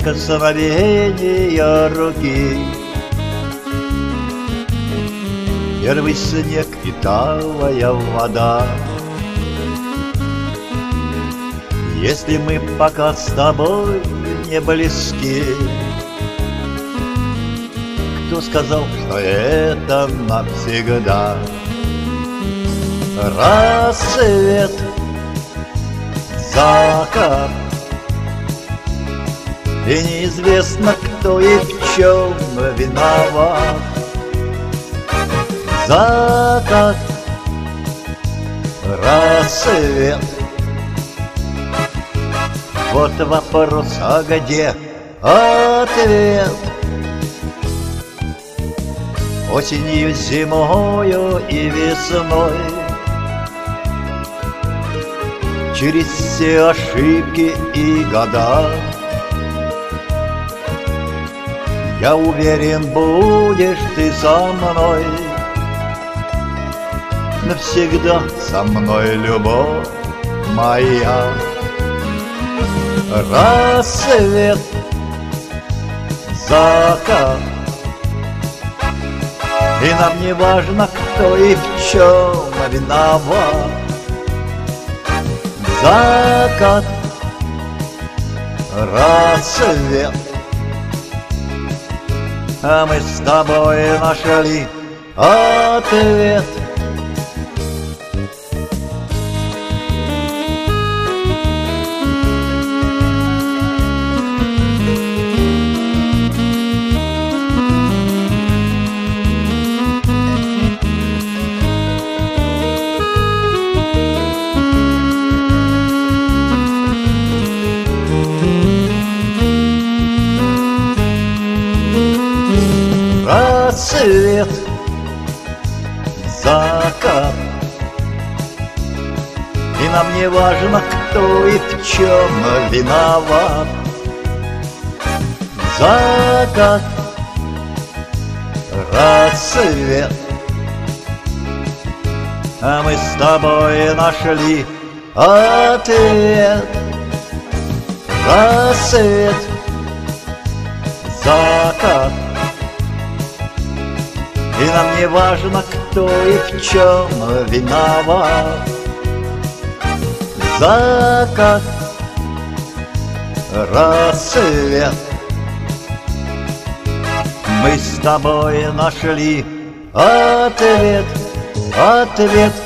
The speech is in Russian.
прикосновения руки. Первый снег и талая вода. Если мы пока с тобой не близки, кто сказал, что это навсегда? Рассвет, закат, и неизвестно, кто и в чем виноват. Закат, рассвет. Вот вопрос, а где ответ? Осенью, зимою и весной, через все ошибки и года, я уверен, будешь ты со мной. Навсегда со мной, любовь моя. Рассвет, закат, и нам не важно, кто и в чем виноват. Закат, рассвет, а мы с тобой нашли ответ. Рассвет, закат, и нам не важно, кто и в чем виноват. Закат, рассвет, а мы с тобой нашли ответ. Рассвет, закат, и нам не важно, кто и в чем виноват. Закат, рассвет, мы с тобой нашли ответ, ответ.